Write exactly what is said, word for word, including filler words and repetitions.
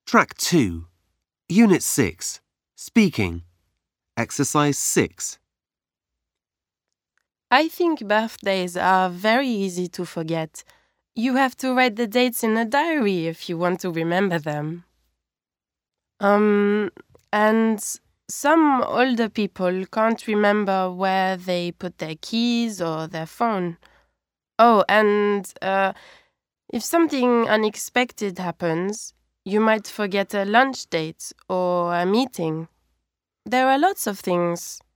Track two. Unit six. Speaking. Exercise six. I think birthdays are very easy to forget. You have to write the dates in a diary if you want to remember them. Um, and some older people can't remember where they put their keys or their phone. Oh, and uh, if something unexpected happens, you might forget a lunch date or a meeting. There are lots of things